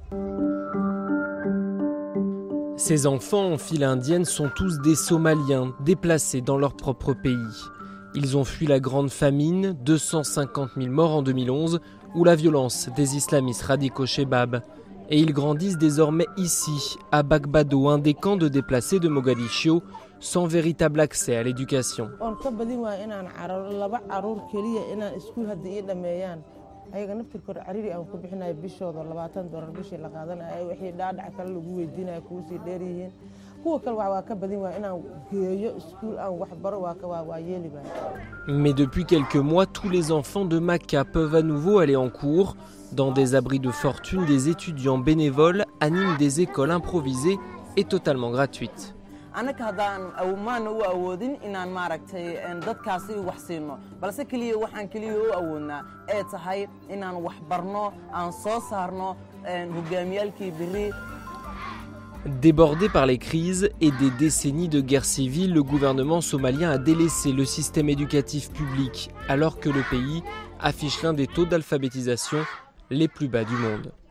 Ces enfants en file indienne sont tous des Somaliens déplacés dans leur propre pays. Ils ont fui la grande famine, 250 000 morts en 2011, ou la violence des islamistes radicaux Shebab. Et ils grandissent désormais ici, à Bagbado, un des camps de déplacés de Mogadiscio, sans véritable accès à l'éducation. Mais depuis quelques mois, tous les enfants de Maka peuvent à nouveau aller en cours. Dans des abris de fortune, des étudiants bénévoles animent des écoles improvisées et totalement gratuites. Débordé par les crises et des décennies de guerre civile, le gouvernement somalien a délaissé le système éducatif public, alors que le pays affiche l'un des taux d'alphabétisation les plus bas du monde.